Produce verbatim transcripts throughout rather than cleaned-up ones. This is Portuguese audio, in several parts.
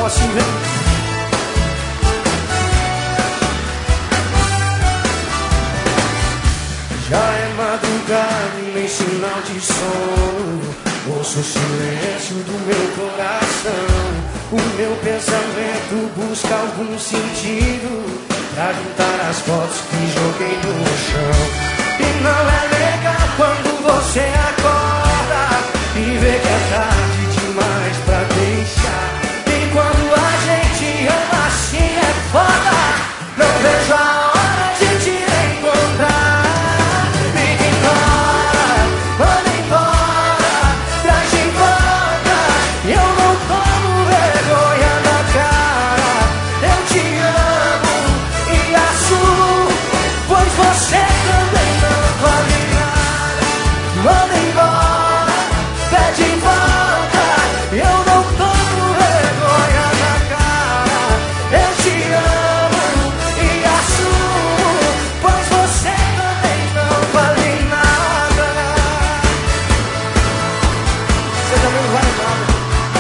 negocinho, vem. Já é madrugada e nem sinal de sono. Ouço o silêncio do meu coração. O meu pensamento busca algum sentido pra juntar as fotos que joguei no chão. E não é legal quando você acorda e vê que é tarde demais pra deixar. E quando a gente ama assim é foda. Não vejo a hora de te encontrar. Fica embora, manda embora, traz de volta. Eu não tomo vergonha na cara. Eu te amo e assumo, pois você também não vale nada. Manda embora, pede volta. Eu não tomo vergonha na cara. Eu te amo e assumo, pois você também não vale nada. Você também não vale nada.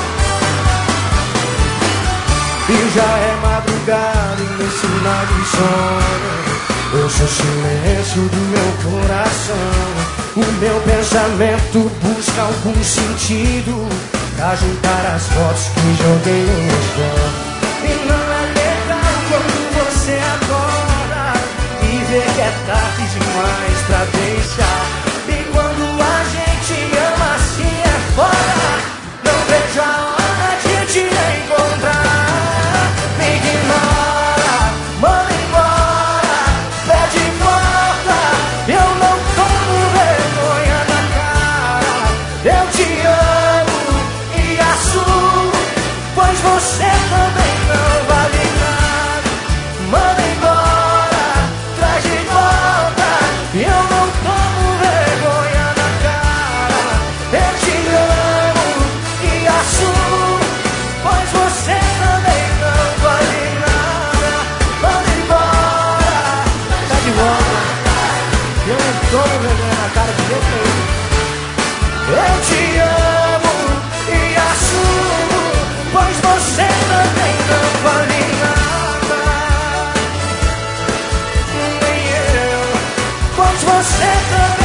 E já é madrugada e nem sinal de sono. Ouço o silêncio do meu coração. O meu pensamento busca algum sentido pra juntar as fotos que joguei no chão. E não é legal quando você acorda e vê que é tarde demais pra deixar. E quando a gente ama assim é foda. Não vejo a hora de te encontrar. Fica embora, manda embora, pede volta. Eu não tomo vergonha na cara. Eu te amo e assumo, pois você também não vale nada. Manda embora, traz de volta. Eu não tomo vergonha na cara. Eu te amo e assumo, pois você também não vale nada. Manda embora, traz de volta. Eu não tomo vergonha na cara de jeito nenhum. Eu te amo e assumo, pois você também não vale nada. Nem eu, pois você também